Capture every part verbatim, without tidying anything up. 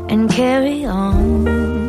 and carry on.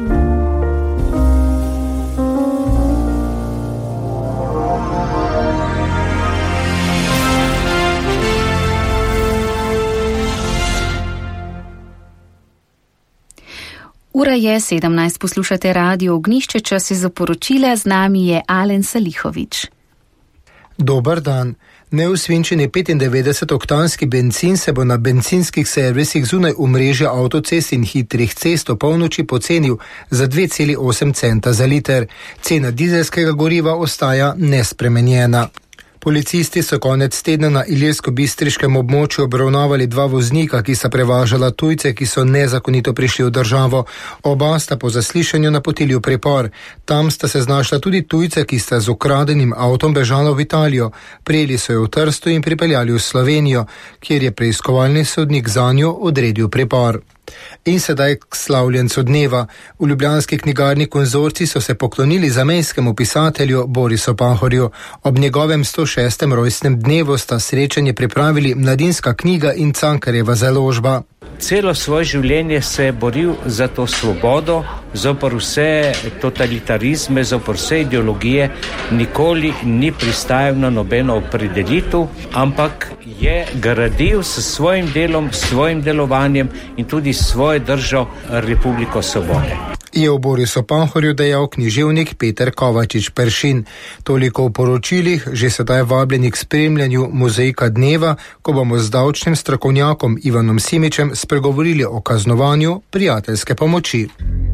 Ura je sedemnajst, poslušate Radio Ognjišče, čas je za poročila, z nami je Alen Salihovič. Dober dan. Neusvinčeni petindevetdesetoktanski bencin se bo na bencinskih servisih zunaj omrežja avtocest in hitrih cest o polnoči pocenil za dve celi osem centa za liter. Cena dizelskega goriva ostaja nespremenjena. Policisti so konec tedna na ilirsko-bistriškem območju obravnavali dva voznika, ki sta prevažala tujce, ki so nezakonito prišli v državo. Oba sta po zaslišanju napotili v pripor. Tam sta se znašla tudi tujce, ki sta z ukradenim avtom bežala v Italijo. Prijeli so jo v Trstu in pripeljali v Slovenijo, kjer je preiskovalni sodnik zanjo odredil pripor. In sedaj k slavljencu dneva. V ljubljanski knjigarni Konzorcij so se poklonili zamejskemu pisatelju Borisu Pahorju. Ob njegovem sto šestem rojstnem dnevu sta srečanje pripravili Mladinska knjiga in Cankarjeva založba. Celo svoje življenje se je boril za to svobodo, zopr vse totalitarizme, zopr vse ideologije, nikoli ni pristajal na nobeno opredelitev, ampak je gradil s svojim delom, s svojim delovanjem in tudi svojo držo Republiko Svobode. Je v Borisu Pahorju dejal književnik Peter Kovačič Peršin. Toliko v poročilih, že sedaj vabljeni k spremljanju Mozaika dneva, ko bomo z davčnim strokovnjakom Ivanom Simičem spregovorili o kaznovanju prijateljske pomoči.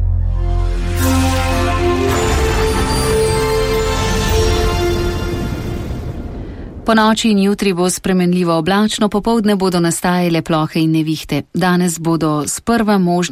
Po noči in jutri bo spremenljivo oblačno, popoldne bodo nastajale plohe in nevihte. Danes bodo sprva možne